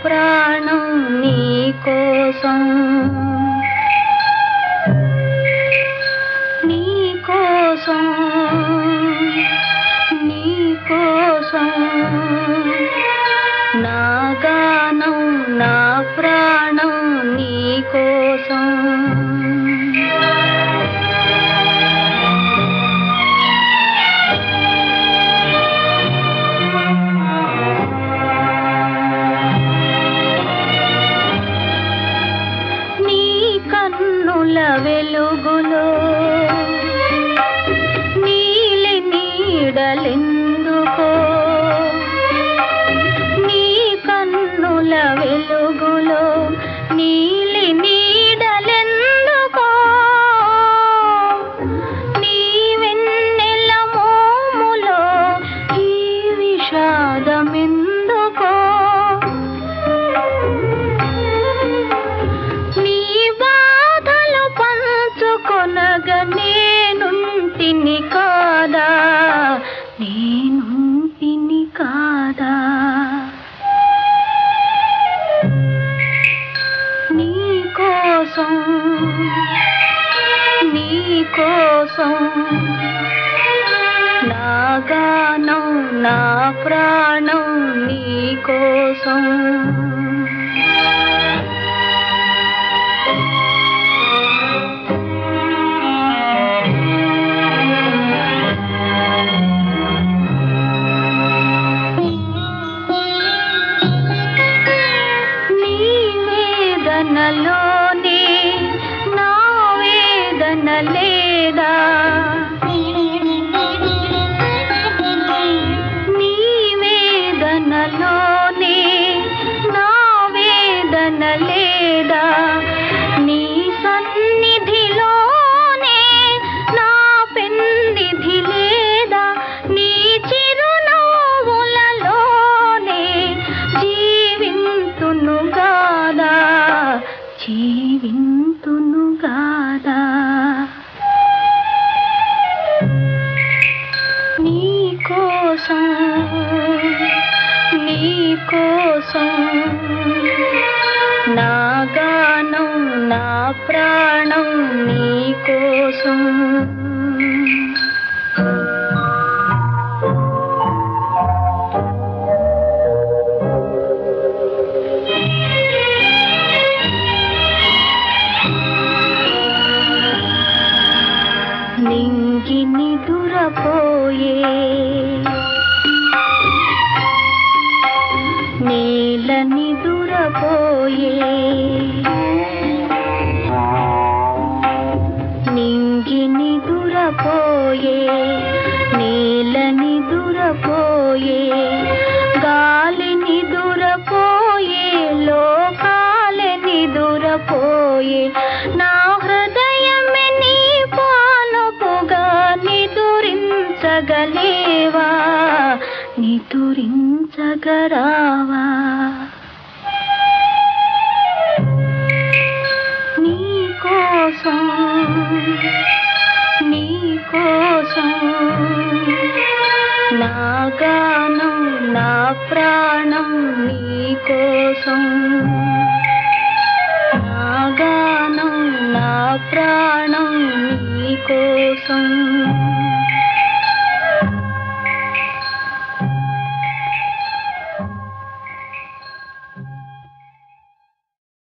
ప్రాణం నీ కోసం, నీ కోసం, నీ కోసం. నా గానం నా ప్రాణం నీ కోసం. కన్నుల వెలుగులో నీలి నీడలెందుకో, నీ కన్నుల వెలుగులో నీలి నీడలెందుకో, నీ వెన్నెల మోములో ఈ విషాదమెందుకో, నేనుంటిని కాదా, నేనుంటిని కాదా. నీ కోసం, నీ కోసం. నా గానం నా ప్రాణం నీ కోసం. వేదనలోనే నా వేదన లేదా, నీ వేదనలోనే నా వేదన లేదా, నీ సన్నిధిలోనే నా పెన్నిధి లేదా, నీ చిరునవ్వులలోనే జీవింతును గాదా, జీవింతును గాదా. నీ కోసం, నీ కోసం. నా గానం నా ప్రాణం నీ కోసం. నింగి నిదురపోయే నేల నిదురపోయే, నింగి నిదురపోయే నేల నిదురపోయే, గాలి నిదురపోయే లోకాల నిదురపోయే, నా హృదయమే నీ పానుపుగా నిదురించగలేవా, నిదురించగరావా. నీ కోసం, నీ కోసం. నా గానం నా ప్రాణం నీ కోసం. నా గానం నా ప్రాణం నీ కోసం.